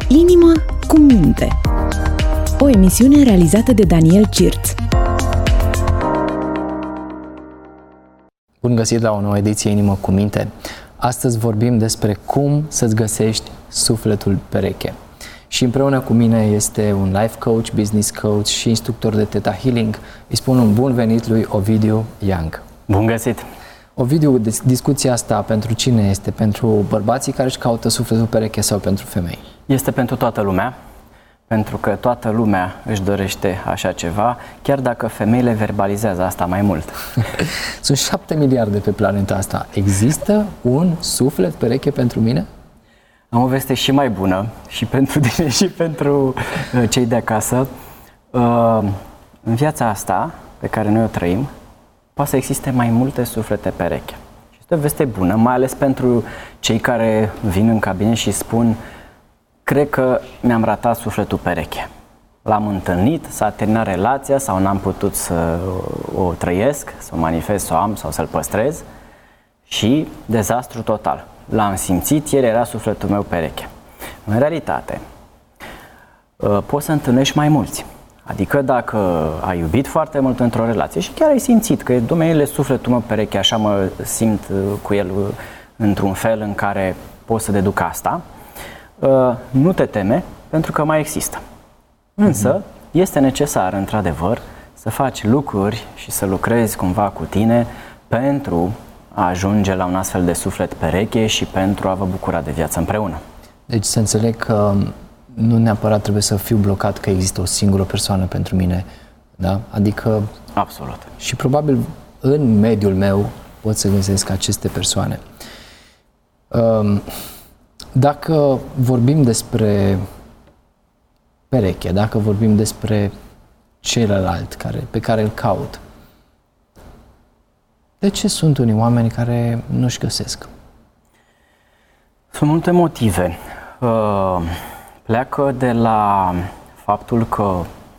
Inima cu minte. O emisiune realizată de Daniel Cirț. Bun găsit la o nouă ediție Inimă cu minte. Astăzi vorbim despre cum să-ți găsești sufletul pereche. Și împreună cu mine este un life coach, business coach și instructor de Theta Healing. Îi spun un bun venit lui Ovidiu Young. Bun găsit! Ovidiu, discuția asta pentru cine este? Pentru bărbații care își caută sufletul pereche sau pentru femei? Este pentru toată lumea, pentru că toată lumea își dorește așa ceva, chiar dacă femeile verbalizează asta mai mult. Sunt 7 miliarde pe planeta asta. Există un suflet pereche pentru mine? Am o veste și mai bună, și pentru tine și pentru cei de acasă. În viața asta pe care noi o trăim, poate să existe mai multe suflete pereche. Și este o veste bună, mai ales pentru cei care vin în cabinet și spun: cred că mi-am ratat sufletul pereche. L-am întâlnit, s-a terminat relația sau n-am putut să o trăiesc, să o manifest, să o am sau să-l păstrez și dezastru total. L-am simțit, el era sufletul meu pereche. În realitate, poți să întâlnești mai mulți. Adică dacă ai iubit foarte mult într-o relație și chiar ai simțit că domeniile sufletul meu pereche, așa mă simt cu el într-un fel în care pot să deduc asta, nu te teme, pentru că mai există. Însă, este necesar, într-adevăr, să faci lucruri și să lucrezi cumva cu tine pentru a ajunge la un astfel de suflet pereche și pentru a vă bucura de viață împreună. Deci să înțeleg că nu neapărat trebuie să fiu blocat că există o singură persoană pentru mine, da? Adică... Absolut. Și probabil în mediul meu pot să găsesc aceste persoane. Dacă vorbim despre pereche, dacă vorbim despre celălalt pe care îl caut, de ce sunt unii oameni care nu-și găsesc? Sunt multe motive. Pleacă de la faptul că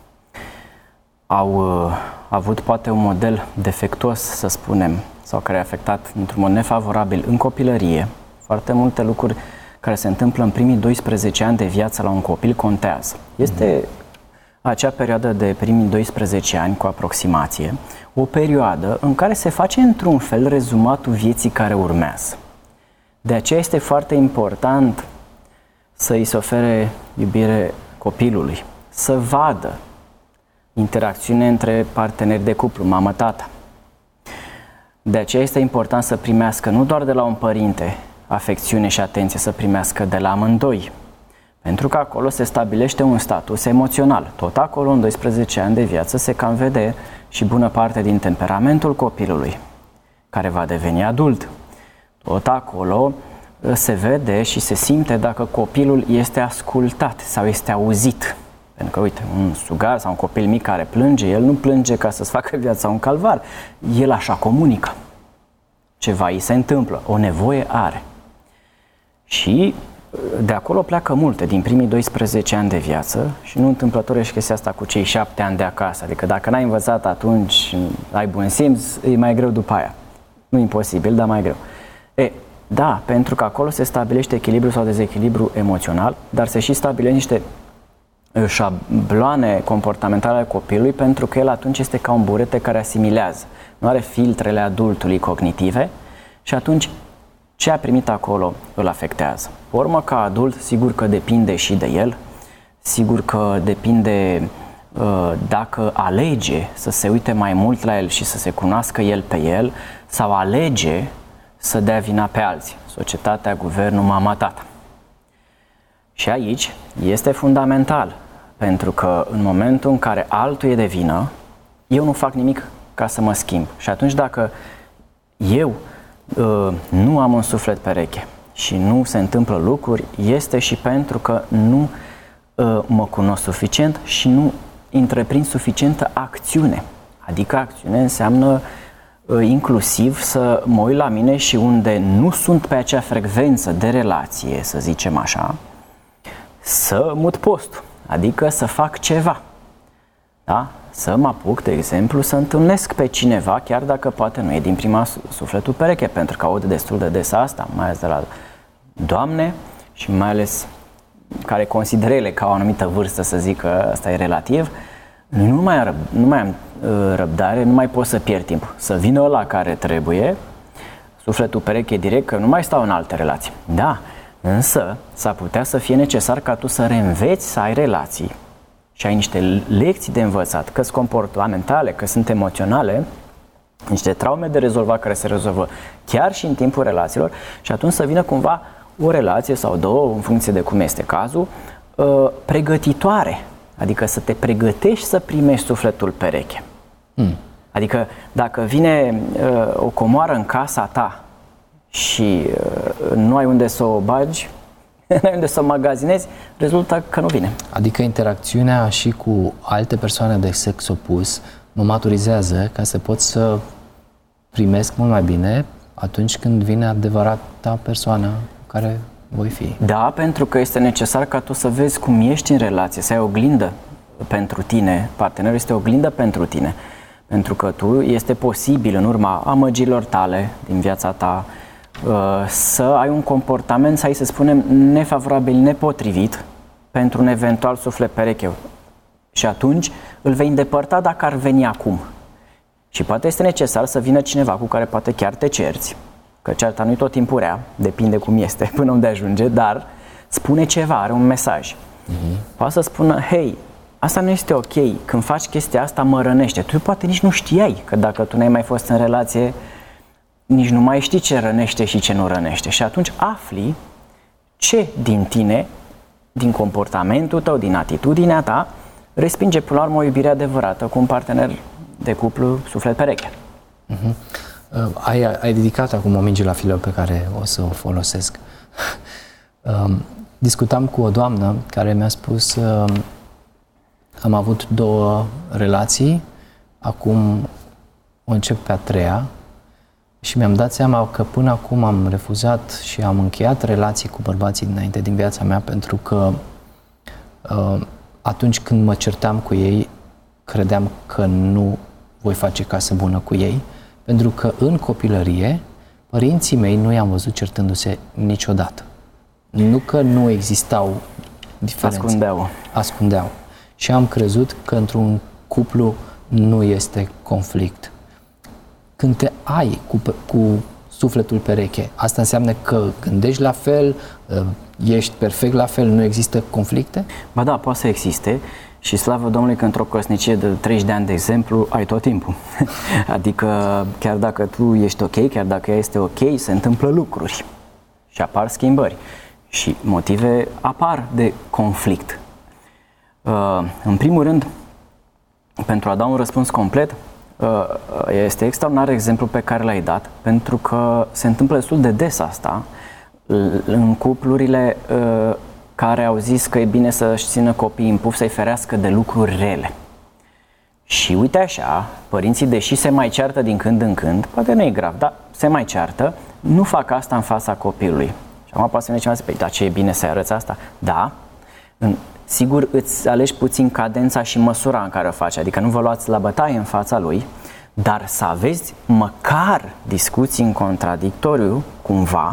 au avut poate un model defectuos, să spunem, sau care a afectat într-un mod nefavorabil în copilărie. Foarte multe lucruri care se întâmplă în primii 12 ani de viață la un copil contează. Este acea perioadă de primii 12 ani cu aproximație, o perioadă în care se face într-un fel rezumatul vieții care urmează. De aceea este foarte important să îi se ofere iubire copilului, să vadă interacțiune între parteneri de cuplu, mamă-tată. De aceea este important să primească nu doar de la un părinte afecțiune și atenție, să primească de la amândoi. Pentru că acolo se stabilește un status emoțional. Tot acolo, în 12 ani de viață, se cam vede și bună parte din temperamentul copilului, care va deveni adult. Tot acolo se vede și se simte dacă copilul este ascultat sau este auzit. Pentru că, uite, un sugar sau un copil mic care plânge, el nu plânge ca să-ți facă viața un calvar. El așa comunică. Ceva îi se întâmplă, o nevoie are. Și de acolo pleacă multe, din primii 12 ani de viață, și nu întâmplător e și chestia asta cu cei 7 ani de acasă. Adică dacă n-ai învățat atunci, ai bun simț, e mai greu după aia. Nu imposibil, dar mai greu. Da, pentru că acolo se stabilește echilibru sau dezechilibru emoțional, dar se și stabilește niște șabloane comportamentale ale copilului, pentru că el atunci este ca un burete care asimilează. Nu are filtrele adultului cognitive și atunci ce a primit acolo îl afectează. Pe urmă, ca adult, sigur că depinde și de el, sigur că depinde dacă alege să se uite mai mult la el și să se cunoască el pe el, sau alege să dea vina pe alții, societatea, guvernul, mama, tata. Și aici este fundamental, pentru că în momentul în care altul e de vină, eu nu fac nimic ca să mă schimb. Și atunci dacă eu nu am un suflet pereche și nu se întâmplă lucruri, este și pentru că nu mă cunosc suficient și nu întreprind suficientă acțiune. Adică acțiune înseamnă inclusiv să mă uit la mine și unde nu sunt pe acea frecvență de relație, să zicem așa, să mut postul, adică să fac ceva. Da? Să mă apuc, de exemplu, să întâlnesc pe cineva, chiar dacă poate nu e din prima sufletul pereche, pentru că aud destul de des asta, mai ales de la doamne și mai ales care consideră ele ca o anumită vârstă, să zic că asta e relativ, nu mai am răbdare, nu mai pot să pierd timp. Să vină ăla care trebuie, sufletul pereche direct, că nu mai stau în alte relații. Da, însă s-ar putea să fie necesar ca tu să reînveți să ai relații și ai niște lecții de învățat, că sunt comportamentale, că sunt emoționale, niște traume de rezolvat care se rezolvă chiar și în timpul relațiilor și atunci să vină cumva o relație sau două, în funcție de cum este cazul, pregătitoare. Adică să te pregătești să primești sufletul pereche. Adică dacă vine o comoară în casa ta și nu ai unde să o bagi, nu ai unde să o magazinezi, rezultă că nu vine. Adică interacțiunea și cu alte persoane de sex opus mă maturizează ca să pot să primesc mult mai bine atunci când vine adevărata persoană cu care voi fi. Da, pentru că este necesar ca tu să vezi cum ești în relație, să ai o oglindă pentru tine, partenerul este o oglindă pentru tine. Pentru că tu este posibil în urma amăgirilor tale din viața ta să ai un comportament, să spunem, nefavorabil, nepotrivit pentru un eventual suflet pereche. Și atunci îl vei îndepărta dacă ar veni acum. Și poate este necesar să vină cineva cu care poate chiar te cerți, că cearta nu-i tot timpul rea, depinde cum este, până unde ajunge, dar spune ceva, are un mesaj. Poate să spună, hei, asta nu este ok, când faci chestia asta mă rănește. Tu poate nici nu știai, că dacă tu n-ai mai fost în relație, nici nu mai știi ce rănește și ce nu rănește. Și atunci afli ce din tine, din comportamentul tău, din atitudinea ta, respinge până la urmă o iubire adevărată cu un partener de cuplu suflet pereche. Ai ridicat acum o minge la fileu pe care o să o folosesc. Discutam cu o doamnă care mi-a spus am avut 2 relații, acum o încep pe a 3-a și mi-am dat seama că până acum am refuzat și am încheiat relații cu bărbații dinainte din viața mea pentru că atunci când mă certam cu ei, credeam că nu voi face casă bună cu ei, pentru că în copilărie părinții mei nu i-am văzut certându-se niciodată. Nu că nu existau diferențe. Ascundeau. Și am crezut că într-un cuplu nu este conflict. Când te ai cu sufletul pereche, asta înseamnă că gândești la fel, ești perfect la fel, nu există conflicte? Ba da, poate să existe și slavă Domnului că într-o căsnicie de 30 de ani, de exemplu, ai tot timpul. Adică chiar dacă tu ești ok, chiar dacă ea este ok, se întâmplă lucruri și apar schimbări și motive apar de conflict. În primul rând, pentru a da un răspuns complet, este extraordinar exemplu pe care l-ai dat, pentru că se întâmplă destul de des asta în cuplurile care au zis că e bine să-și țină copiii în puf, să-i ferească de lucruri rele. Și uite așa, părinții, deși se mai ceartă din când în când, poate nu e grav, dar se mai ceartă, nu fac asta în fața copilului. Și acum poate să vine cineva să zice, dar ce e bine să-i arăți asta? Da, sigur îți alegi puțin cadența și măsura în care o faci, adică nu vă luați la bătaie în fața lui, dar să aveți măcar discuții în contradictoriu, cumva,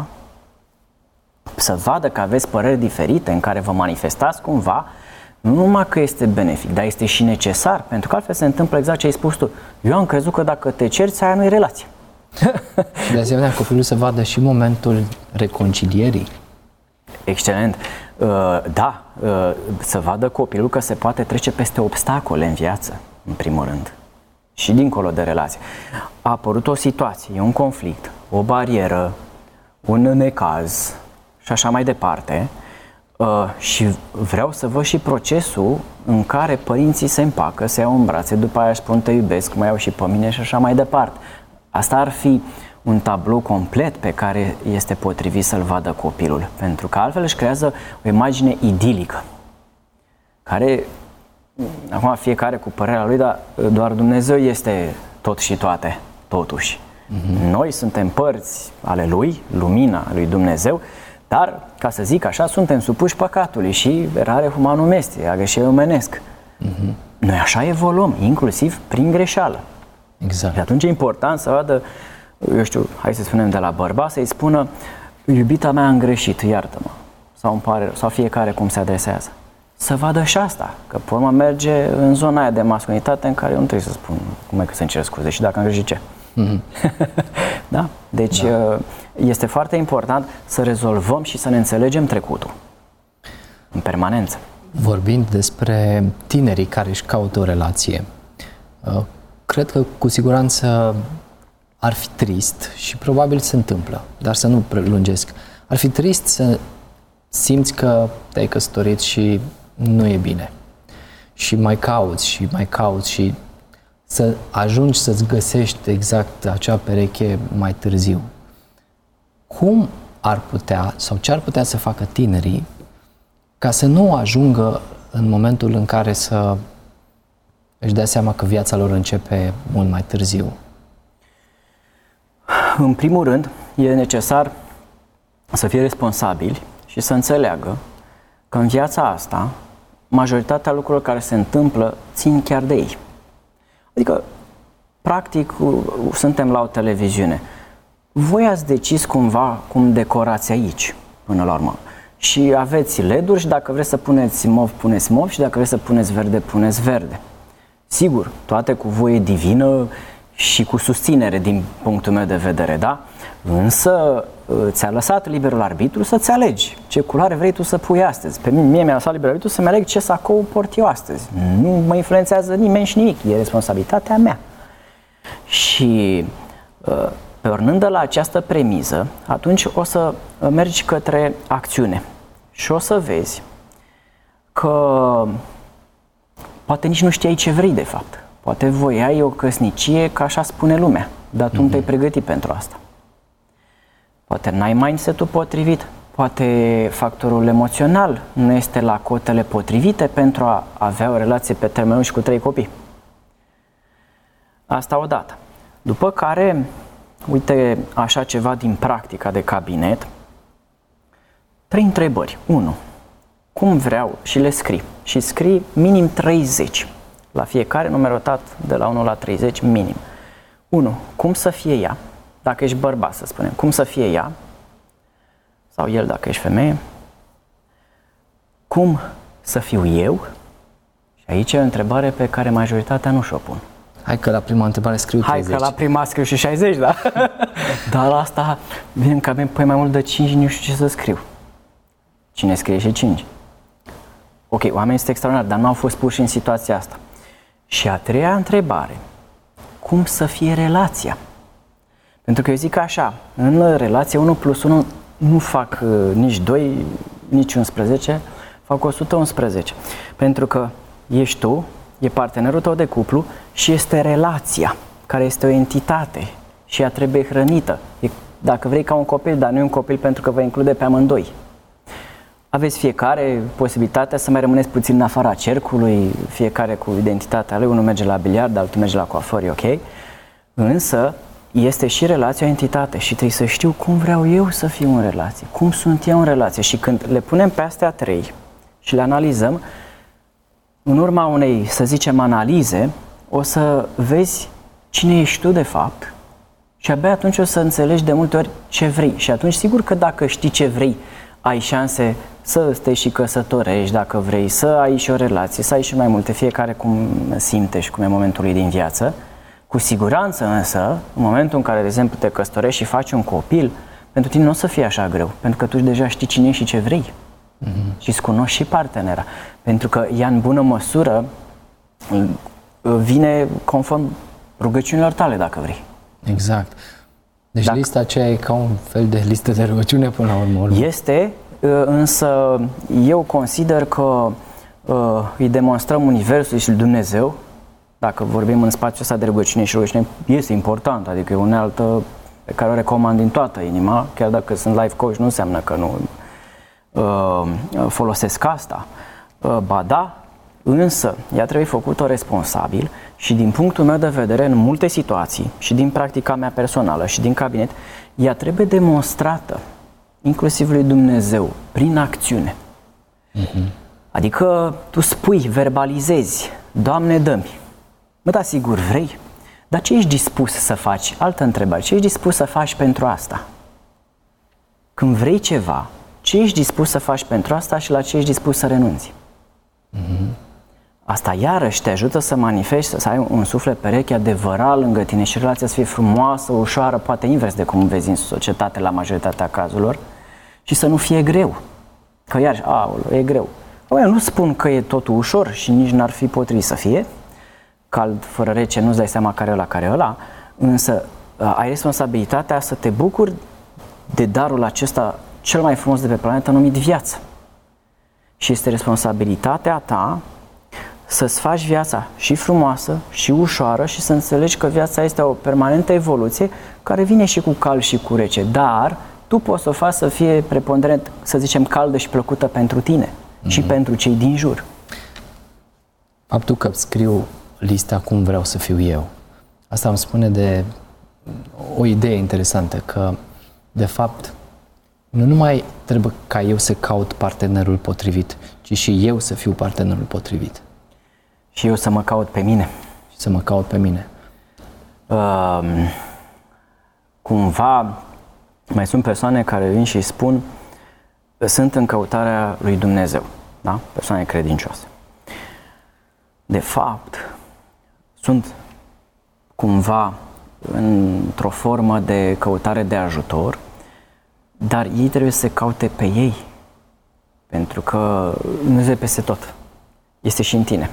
să vadă că aveți păreri diferite în care vă manifestați cumva, nu numai că este benefic, dar este și necesar, pentru că altfel se întâmplă exact ce ai spus tu. Eu am crezut că dacă te cerți, aia nu-i relație. De asemenea, copilul să vadă și momentul reconcilierii. Excelent. Da, să vadă copilul că se poate trece peste obstacole în viață, în primul rând, și dincolo de relație. A apărut o situație, un conflict, o barieră, un necaz și așa mai departe, și vreau să văd și procesul în care părinții se împacă, se iau în brațe, după aia își spun te iubesc, mă iau și pe mine și așa mai departe. Asta ar fi un tablou complet pe care este potrivit să-l vadă copilul, pentru că altfel își creează o imagine idilică, care, acum fiecare cu părerea lui, dar doar Dumnezeu este tot și toate, totuși. Noi suntem părți ale Lui, lumina lui Dumnezeu, dar, ca să zic așa, suntem supuși păcatului și erare humanum est, a greșit omenesc. Noi așa evoluăm, inclusiv prin greșeală. Exact. Și atunci e important să vadă, eu știu, hai să spunem de la bărbat, să-i spună, iubita mea, am greșit, iartă-mă. sau fiecare cum se adresează. Să vadă și asta, că pe urmă merge în zona aia de masculinitate în care eu nu trebuie să spun cum e că să-mi cer scuze și dacă am greșit ce. Da? Deci este foarte important să rezolvăm și să ne înțelegem trecutul în permanență. Vorbind despre tinerii care își caută o relație, cred că cu siguranță ar fi trist și probabil se întâmplă, dar să nu prelungesc. Ar fi trist să simți că te-ai căsătorit și nu e bine. Și mai cauți și să ajungi să-ți găsești exact acea pereche mai târziu. Cum ar putea sau ce ar putea să facă tinerii ca să nu ajungă în momentul în care să își dea seama că viața lor începe mult mai târziu? În primul rând, e necesar să fie responsabili și să înțeleagă că în viața asta majoritatea lucrurilor care se întâmplă țin chiar de ei. Adică, practic, suntem la o televiziune. Voi ați decis cumva cum decorați aici, până la urmă. Și aveți LED-uri și dacă vreți să puneți mov, puneți mov și dacă vreți să puneți verde, puneți verde. Sigur, toate cu voie divină și cu susținere din punctul meu de vedere, da? Însă ți-a lăsat liberul arbitru să-ți alegi ce culoare vrei tu să pui astăzi. Pe mine mi-a lăsat liberul arbitru să-mi aleg ce sacou port eu astăzi. Nu mă influențează nimeni și nimic, e responsabilitatea mea. Și pornind de la această premiză, atunci o să mergi către acțiune și o să vezi că poate nici nu știai ce vrei de fapt. Poate voiai o căsnicie ca așa spune lumea, dar tu nu te-ai pregătit pentru asta. Poate n-ai mindset-ul potrivit, poate factorul emoțional nu este la cotele potrivite pentru a avea o relație pe termen lung și cu 3 copii. Asta odată. După care, uite așa ceva din practica de cabinet, 3 întrebări. 1. Cum vreau și le scrii. Și scrii minim 30. La fiecare numerotat de la 1 la 30 minim. 1. Cum să fie ea? Dacă ești bărbat, să spunem. Cum să fie ea? Sau el dacă ești femeie? Cum să fiu eu? Și aici e o întrebare pe care majoritatea nu și-o pun. Hai că la prima întrebare scriu 30. Hai că la prima scriu și 60, da? Dar la asta, bine că avem mai mult de 5 nu știu ce să scriu. Cine scrie și 5? Ok, oamenii sunt extraordinari, dar nu au fost puși în situația asta. Și a treia întrebare, cum să fie relația? Pentru că eu zic așa, în relație 1 plus 1 nu fac nici 2, nici 11, fac 111. Pentru că ești tu, e partenerul tău de cuplu și este relația, care este o entitate și ea trebuie hrănită. Dacă vrei ca un copil, dar nu e un copil pentru că vă include pe amândoi. Aveți fiecare posibilitatea să mai rămâneți puțin în afara cercului, fiecare cu identitatea lui, unul merge la biliard, altul merge la coafor, e ok? Însă este și relația o entitate și trebuie să știu cum vreau eu să fiu în relație, cum sunt eu în relație și când le punem pe astea 3 și le analizăm, în urma unei, să zicem, analize, o să vezi cine ești tu de fapt și abia atunci o să înțelegi de multe ori ce vrei. Și atunci sigur că dacă știi ce vrei, ai șanse să te și căsătorești dacă vrei, să ai și o relație, să ai și mai multe, fiecare cum simte și cum e momentul lui din viață. Cu siguranță însă, în momentul în care, de exemplu, te căsătorești și faci un copil, pentru tine nu o să fie așa greu, pentru că tu deja știi cine ești și ce vrei. Și îți cunoști și partenera. Pentru că ea în bună măsură vine conform rugăciunilor tale, dacă vrei. Exact. Deci lista aceea e ca un fel de listă de rugăciune până la urmă. Este, însă eu consider că îi demonstrăm Universul și Dumnezeu, dacă vorbim în spațiul ăsta de rugăciune și rugăciune, este important, adică e o unealtă pe care o recomand din toată inima, chiar dacă sunt life coach, nu înseamnă că nu folosesc asta. Ba da, însă ea trebuie făcută responsabil și din punctul meu de vedere, în multe situații și din practica mea personală și din cabinet, ea trebuie demonstrată, inclusiv lui Dumnezeu, prin acțiune. Adică tu spui, verbalizezi, Doamne, dă-mi. Mă, da, sigur, vrei? Dar ce ești dispus să faci? Altă întrebare, ce ești dispus să faci pentru asta? Când vrei ceva, ce ești dispus să faci pentru asta și la ce ești dispus să renunți. Asta iarăși te ajută să manifesti, să ai un suflet pereche adevărat lângă tine și relația să fie frumoasă, ușoară, poate invers de cum vezi în societate la majoritatea cazurilor, și să nu fie greu. Că iarăși, e greu. Eu nu spun că e totul ușor și nici n-ar fi potrivit să fie. Cald fără rece, nu-ți dai seama care e ăla, care e ăla, însă ai responsabilitatea să te bucuri de darul acesta cel mai frumos de pe planetă numit viață. Și este responsabilitatea ta să-ți faci viața și frumoasă și ușoară și să înțelegi că viața este o permanentă evoluție care vine și cu cald și cu rece, dar tu poți să o faci să fie preponderent, să zicem, caldă și plăcută pentru tine și pentru cei din jur. Faptul că scriu lista cum vreau să fiu eu, asta îmi spune de o idee interesantă, că de fapt nu numai trebuie ca eu să caut partenerul potrivit, ci și eu să fiu partenerul potrivit. Și eu să mă caut pe mine. Și să mă caut pe mine. Cumva mai sunt persoane care vin și spun că sunt în căutarea lui Dumnezeu, da? Persoane credincioase. De fapt, sunt cumva într-o formă de căutare de ajutor, dar ei trebuie să se caute pe ei, pentru că Dumnezeu e peste tot. Este și în tine.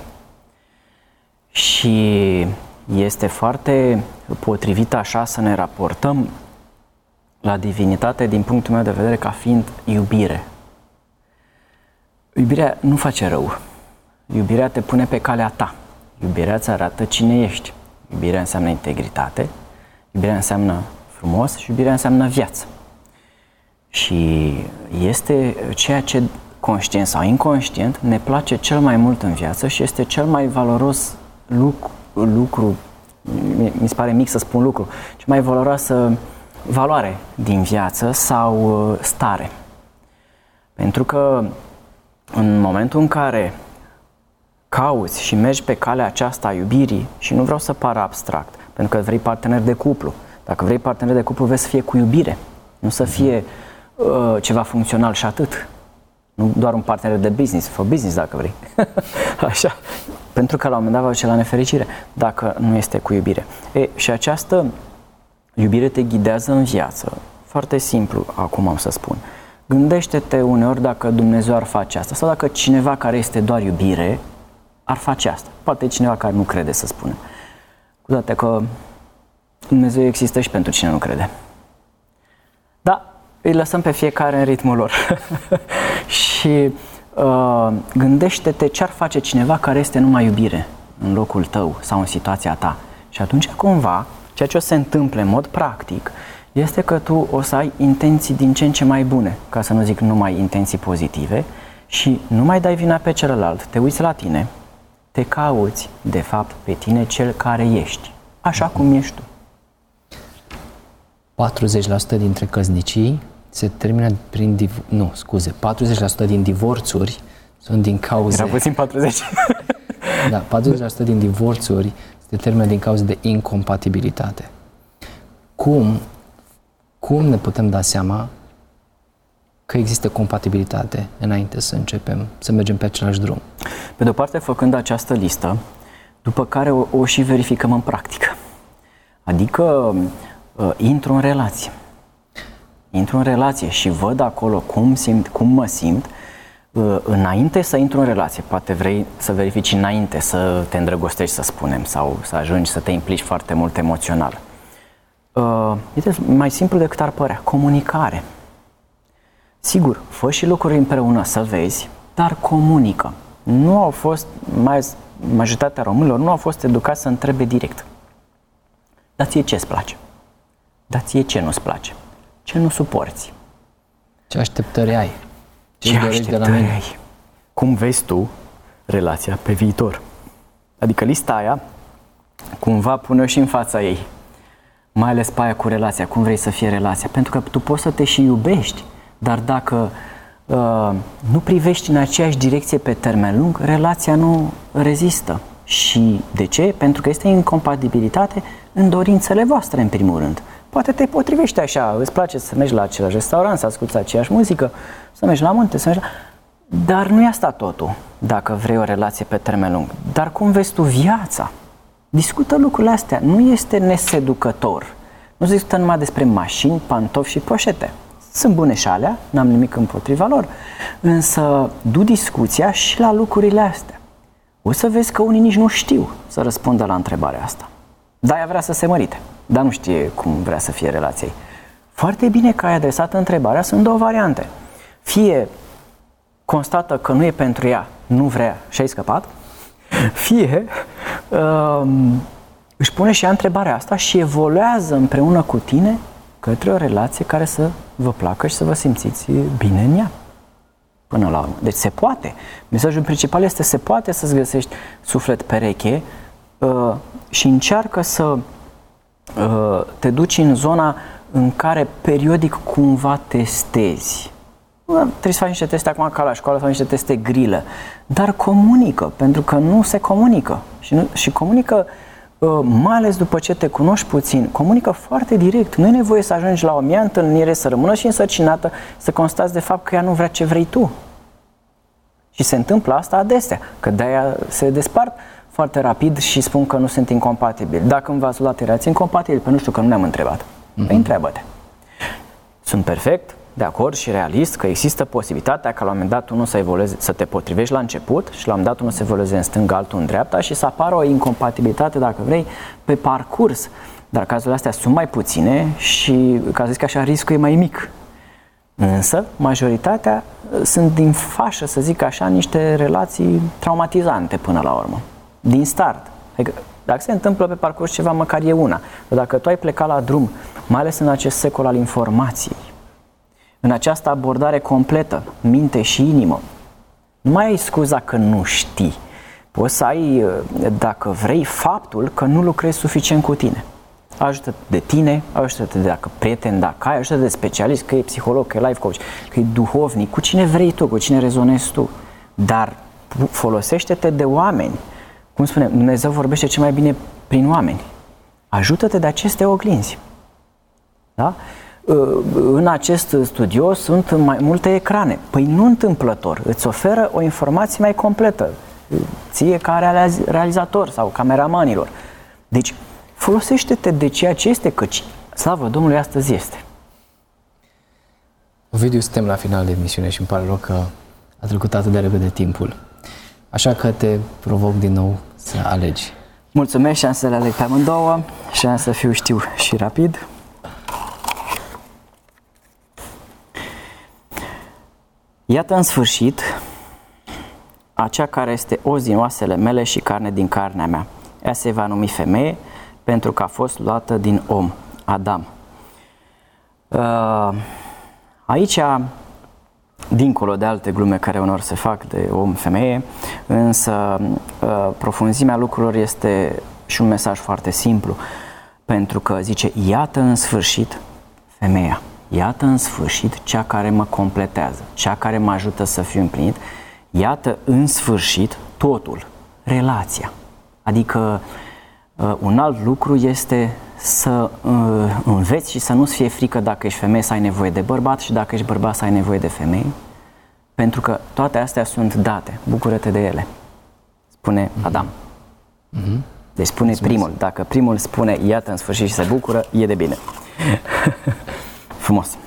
Și este foarte potrivit așa să ne raportăm la divinitate din punctul meu de vedere ca fiind iubire. Iubirea nu face rău. Iubirea te pune pe calea ta. Iubirea îți arată cine ești. Iubirea înseamnă integritate, iubirea înseamnă frumos și iubirea înseamnă viață. Și este ceea ce conștient sau inconștient ne place cel mai mult în viață și este cel mai valoros lucru, mi se pare mic să spun lucru, cea mai valoroasă valoare din viață sau stare. Pentru că în momentul în care cauți și mergi pe calea aceasta a iubirii, și nu vreau să pară abstract, pentru că vrei partener de cuplu. Dacă vrei partener de cuplu, vei să fie cu iubire, nu să fie ceva funcțional și atât. Nu doar un partener de business, fă business dacă vrei. Așa. Pentru că la un moment dat va duce la nefericire, dacă nu este cu iubire. Și această iubire te ghidează în viață. Foarte simplu, acum am să spun. Gândește-te uneori dacă Dumnezeu ar face asta sau dacă cineva care este doar iubire ar face asta. Poate cineva care nu crede, să spunem. Cu toate că Dumnezeu există și pentru cine nu crede. Da, îi lăsăm pe fiecare în ritmul lor. Și gândește-te ce ar face cineva care este numai iubire în locul tău sau în situația ta. Și atunci cumva, ceea ce o să se întâmple în mod practic este că tu o să ai intenții din ce în ce mai bune, ca să nu zic numai intenții pozitive, și nu mai dai vina pe celălalt, te uiți la tine, te cauți de fapt pe tine cel care ești, așa cum ești tu. 40% dintre căsnicii se termină prin 40% din divorțuri sunt din cauze... Era puțin 40. Da, 40% din divorțuri se termină din cauze de incompatibilitate. Cum ne putem da seama că există compatibilitate înainte să începem să mergem pe același drum? Pe de o parte, făcând această listă, după care o și verificăm în practică. Adică intru în relație. Intru în relație și văd acolo cum mă simt înainte să intru în relație. Poate vrei să verifici înainte să te îndrăgostești, să spunem, sau să ajungi să te implici foarte mult emoțional. Este mai simplu decât ar părea. Comunicare. Sigur, fă și lucruri împreună să vezi, dar comunică. Nu au fost, majoritatea românilor nu au fost educați să întrebe direct. Dar ție ce îți place? Dar ție ce nu-ți place? Ce nu suporți? Ce așteptări ai? Ce așteptări ai? Cum vezi tu relația pe viitor? Adică lista aia cumva pune-o și în fața ei. Mai ales pe aia cu relația, cum vrei să fie relația. Pentru că tu poți să te și iubești, dar dacă nu privești în aceeași direcție pe termen lung, relația nu rezistă. Și de ce? Pentru că este incompatibilitate în dorințele voastre, în primul rând. poate te potrivește așa, îți place să mergi la același restaurant, să asculți aceeași muzică, să mergi la munte, să mergi la... Dar nu e asta totul, dacă vrei o relație pe termen lung. Dar cum vezi tu viața? Discută lucrurile astea, nu este neseducător. Nu se discută numai despre mașini, pantofi și poșete. Sunt bune și alea, n-am nimic împotriva lor, însă du discuția și la lucrurile astea. O să vezi că unii nici nu știu să răspundă la întrebarea asta. Da, ea vrea să se mărite, dar nu știe cum vrea să fie relația ei. Foarte bine că ai adresat întrebarea, sunt două variante. Fie constată că nu e pentru ea, nu vrea și ai scăpat, fie își pune și ea întrebarea asta și evoluează împreună cu tine către o relație care să vă placă și să vă simțiți bine în ea. Până la urmă. Deci se poate. Mesajul principal este se poate să-ți găsești suflet pereche și încearcă să te duci în zona în care periodic cumva testezi. Trebuie să faci niște teste acum ca la școală, să faci niște teste grilă, dar comunică, pentru că nu se comunică și comunică mai ales după ce te cunoști puțin, comunică foarte direct. Nu e nevoie să ajungi la o mea întâlnire, să rămână și însărcinată, să constați de fapt că ea nu vrea ce vrei tu. Și se întâmplă asta adesea, că de-aia se despart foarte rapid și spun că nu sunt incompatibili. Dacă îmi v-ați luat relații incompatibili, nu știu că nu ne-am întrebat. Păi întreabă-te. Sunt perfect de acord și realist că există posibilitatea ca la un moment dat unul să evolueze, să te potrivești la început și la un moment dat unul să evolueze în stânga, altul în dreapta și să apară o incompatibilitate, dacă vrei, pe parcurs. Dar cazurile astea sunt mai puține și, ca să zic așa, riscul e mai mic. Însă, majoritatea sunt din fașă, să zic așa, niște relații traumatizante până la urmă. Din start. Adică, dacă se întâmplă pe parcurs ceva, măcar e una. Dar dacă tu ai plecat la drum, mai ales în acest secol al informației, în această abordare completă, minte și inimă, nu mai ai scuza că nu știi. Poți să ai, dacă vrei, faptul că nu lucrezi suficient cu tine. Ajută-te de tine, ajută-te de dacă prieten, dacă ai, ajută-te de specialist, că e psiholog, că e life coach, că e duhovnic, cu cine vrei tu, cu cine rezonezi tu. Dar folosește-te de oameni. Cum spunem, Dumnezeu vorbește cel mai bine prin oameni. Ajută-te de aceste oglinzi. Da? În acest studio sunt mai multe ecrane. Păi nu întâmplător, îți oferă o informație mai completă, ție ca realizator sau cameramanilor. Deci, folosește-te de ceea ce este, căci slavă Domnului astăzi este. Ovidiu, suntem la final de emisiune și îmi pare rău că a trecut atât de repede timpul. Așa că te provoc din nou să alegi. Mulțumesc și am să le aleg pe amândouă și am să fiu, știu, și rapid. Iată în sfârșit acea care este os din oasele mele și carne din carnea mea. Ea se va numi femeie pentru că a fost luată din om, Adam. Aici, dincolo de alte glume care unor se fac de om-femeie, însă profunzimea lucrurilor este și un mesaj foarte simplu, pentru că zice, iată în sfârșit femeia. Iată în sfârșit cea care mă completează, cea care mă ajută să fiu împlinit. Iată în sfârșit totul, relația. Adică un alt lucru este să înveți și să nu-ți fie frică dacă ești femeie să ai nevoie de bărbat și dacă ești bărbat să ai nevoie de femei. Pentru că toate astea sunt date, bucură-te de ele, spune Adam. Deci spune primul, dacă primul spune iată în sfârșit și se bucură, e de bine. Frumos.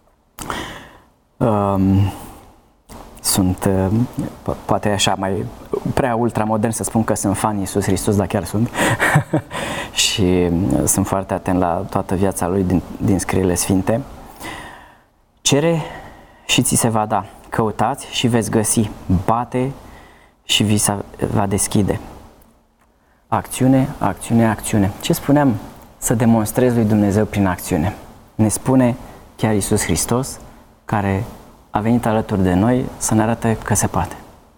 Sunt, poate așa mai prea ultramodern să spun că sunt fan Iisus Hristos, dar chiar sunt. Și sunt foarte atent la toată viața lui din scrierile sfinte. Cere și ți se va da. Căutați și veți găsi. Bate și vi se va deschide. Acțiune, acțiune, acțiune. Ce spuneam? Să demonstrezi lui Dumnezeu prin acțiune. Ne spune chiar Iisus Hristos, care a venit alături de noi să ne arate că se poate.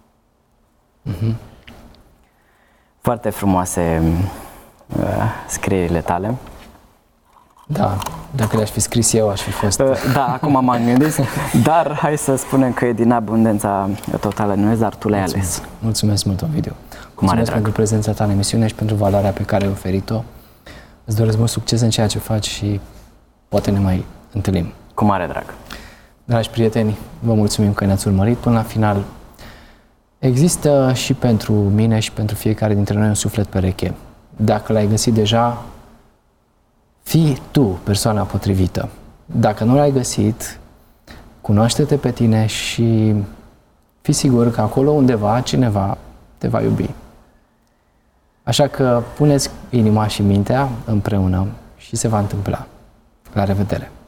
Foarte frumoase scrierile tale. Da, dacă le-aș fi scris eu, aș fi fost... Da, acum m-am gândit, dar hai să spunem că e din abundența totală Dumnezeu, dar tu le-ai ales. Mulțumesc mult, Ovidiu. Mulțumesc pentru prezența ta în emisiune și pentru valoarea pe care ai oferit-o. Îți doresc mult succes în ceea ce faci și poate ne mai întâlnim. Cu mare drag. Dragi prieteni, vă mulțumim că ne-ați urmărit până la final. Există și pentru mine și pentru fiecare dintre noi un suflet pereche. Dacă l-ai găsit deja, fii tu persoana potrivită. Dacă nu l-ai găsit, cunoaște-te pe tine și fii sigur că acolo undeva cineva te va iubi. Așa că puneți inima și mintea împreună și se va întâmpla. La revedere!